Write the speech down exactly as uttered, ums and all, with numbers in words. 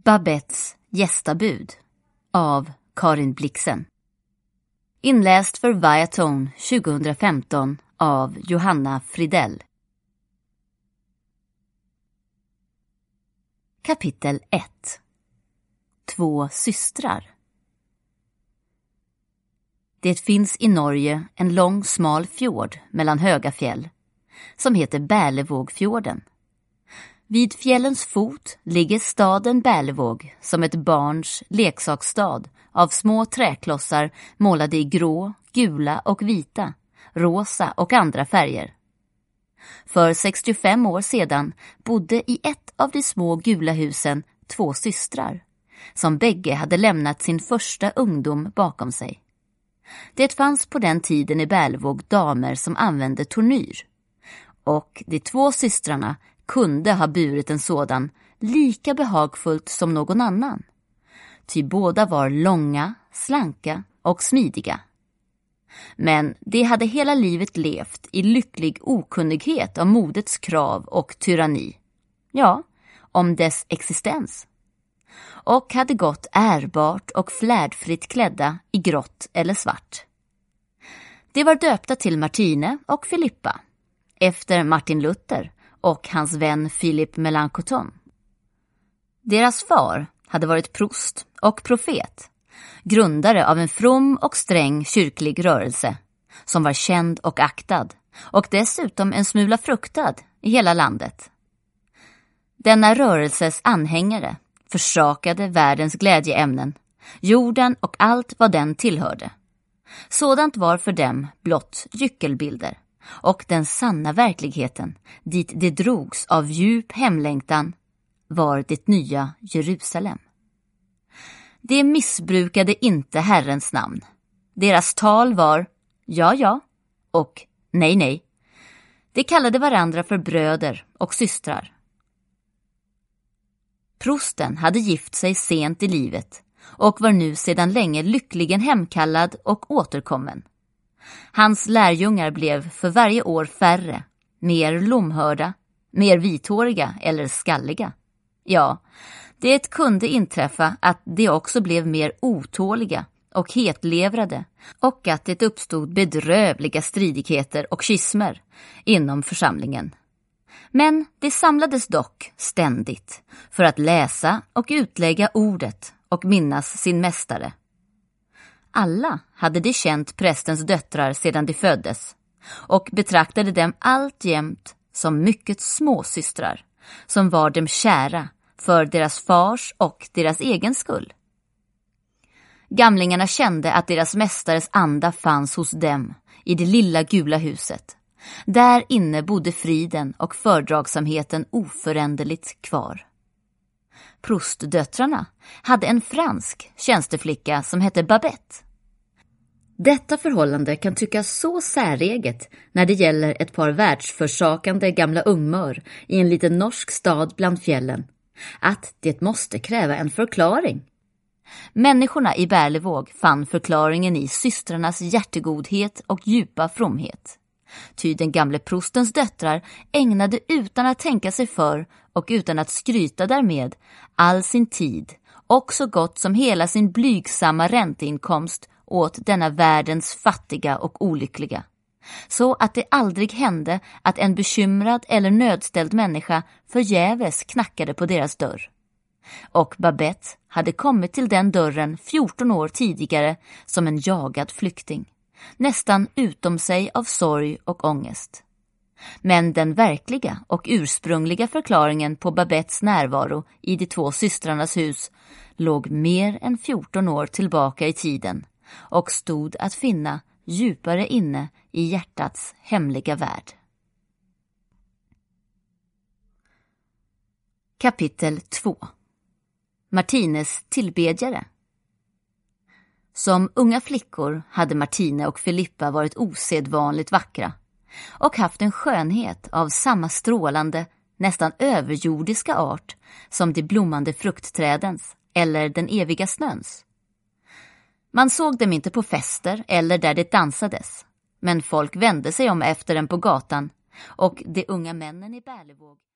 Babettes gästabud av Karin Blixen. Inläst för Viatone tjugohundrafemton av Johanna Fridell. Kapitel ett. Två systrar. Det finns i Norge en lång smal fjord mellan höga fjäll som heter Berlevågfjorden. Vid fjällens fot ligger staden Berlevåg som ett barns leksaksstad av små träklossar målade i grå, gula och vita, rosa och andra färger. För sextiofem år sedan bodde i ett av de små gula husen två systrar, som bägge hade lämnat sin första ungdom bakom sig. Det fanns på den tiden i Berlevåg damer som använde tornyr, och de två systrarna kunde ha burit en sådan lika behagfullt som någon annan. Ty båda var långa, slanka och smidiga. Men de hade hela livet levt i lycklig okunnighet om modets krav och tyranni. Ja, om dess existens. Och hade gått ärbart och flärdfritt klädda i grått eller svart. De var döpta till Martine och Filippa, efter Martin Luther och hans vän Philip Melanchthon. Deras far hade varit prost och profet, grundare av en from och sträng kyrklig rörelse, som var känd och aktad, och dessutom en smula fruktad i hela landet. Denna rörelses anhängare försakade världens glädjeämnen, jorden och allt vad den tillhörde. Sådant var för dem blott gyckelbilder, och den sanna verkligheten, dit det drogs av djup hemlängtan, var det nya Jerusalem. De missbrukade inte Herrens namn. Deras tal var ja, ja och nej, nej. De kallade varandra för bröder och systrar. Prosten hade gift sig sent i livet och var nu sedan länge lyckligen hemkallad och återkommen. Hans lärjungar blev för varje år färre, mer lomhörda, mer vithåriga eller skalliga. Ja, det kunde inträffa att de också blev mer otåliga och hetlevrade, och att det uppstod bedrövliga stridigheter och schismer inom församlingen. Men det samlades dock ständigt för att läsa och utlägga ordet och minnas sin mästare. Alla hade de känt prästens döttrar sedan de föddes och betraktade dem alltjämt som mycket småsystrar, som var dem kära för deras fars och deras egen skull. Gamlingarna kände att deras mästares anda fanns hos dem i det lilla gula huset. Där inne bodde friden och fördragsamheten oföränderligt kvar. Prostdöttrarna hade en fransk tjänsteflicka som hette Babette. Detta förhållande kan tyckas så säreget när det gäller ett par världsförsakande gamla ungmör i en liten norsk stad bland fjällen, att det måste kräva en förklaring. Människorna i Berlevåg fann förklaringen i systrarnas hjärtegodhet och djupa fromhet. Ty den gamle prostens döttrar ägnade utan att tänka sig för och utan att skryta därmed all sin tid och så gott som hela sin blygsamma ränteinkomst åt denna världens fattiga och olyckliga. Så att det aldrig hände att en bekymrad eller nödställd människa förgäves knackade på deras dörr. Och Babette hade kommit till den dörren fjorton år tidigare som en jagad flykting, nästan utom sig av sorg och ångest. Men den verkliga och ursprungliga förklaringen på Babettes närvaro i de två systrarnas hus låg mer än fjorton år tillbaka i tiden och stod att finna djupare inne i hjärtats hemliga värld. Kapitel två. Martines tillbedjare. Som unga flickor hade Martine och Filippa varit osedvanligt vackra och haft en skönhet av samma strålande, nästan överjordiska art som de blommande fruktträdens eller den eviga snöns. Man såg dem inte på fester eller där det dansades, men folk vände sig om efter dem på gatan, och de unga männen i Berlevåg